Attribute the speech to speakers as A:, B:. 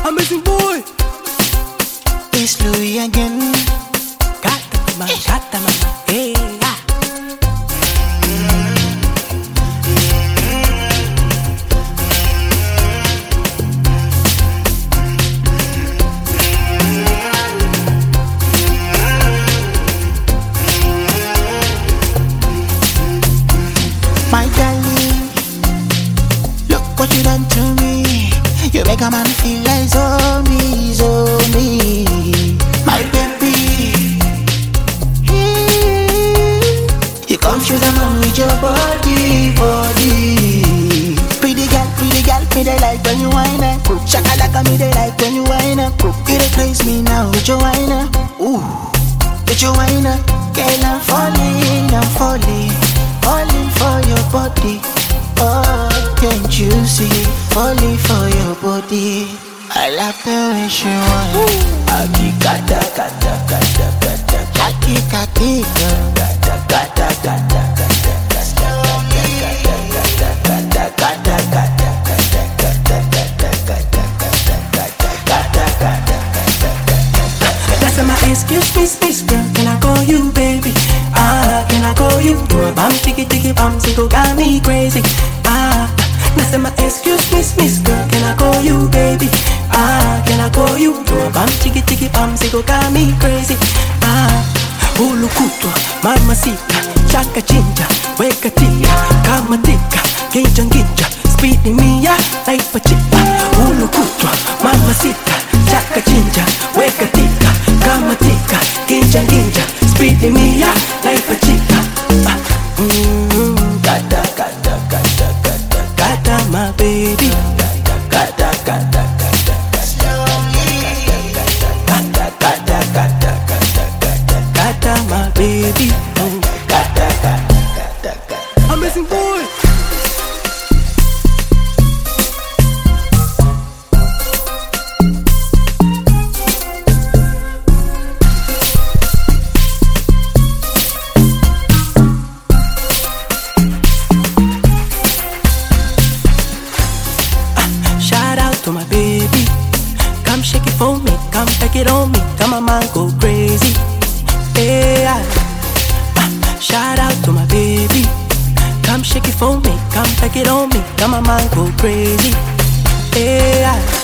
A: Amazing boy.
B: It's Louis again.
A: Kata mama, hey, ah.
B: My darling, look what you done to me. You make a man feel like zombie, zombie. My baby, you confuse a man with your body, body. Pretty girl, me they like when you whine up. Shakalaka, me they like when you whine up. You dey craze me now with your whine up. Ooh, with your whine up. Girl, I'm falling for your body. Oh, can't you see? Falling for your body. I love the way she whine. Aki kata kata kata kata. Aki kati kata kata kata kata.
A: That's my excuse me, miss girl. Can I call you baby? Ah, can I call you? Do a bam, tiki tiki bam, sicko got me crazy. Ah, that's my excuse me, miss girl. Can I call you baby? Ah, can I call you? Do a bam, tiki tiki bam, sicko got me crazy. Ah, hulu kutwa, mamacita, chaka chinja, weka tia, kama tika, ginja ginja, speeding me ya, like pachita. Hulu kutwa, mamacita, chaka chinja, weka tika, kama tika, ginja ginja, speeding me ya, like pachita. Gata gata gata gata gata my baby. Gata gata gata gata gata gata gata gata my baby. Gata gata gata gata. Amazing boy. Shout out to my baby. Come shake it for me, come take it on me. Come on, man, go crazy. Yeah. Shout out to my baby. Come shake it for me, come take it on me. Come on, man, go crazy. Yeah.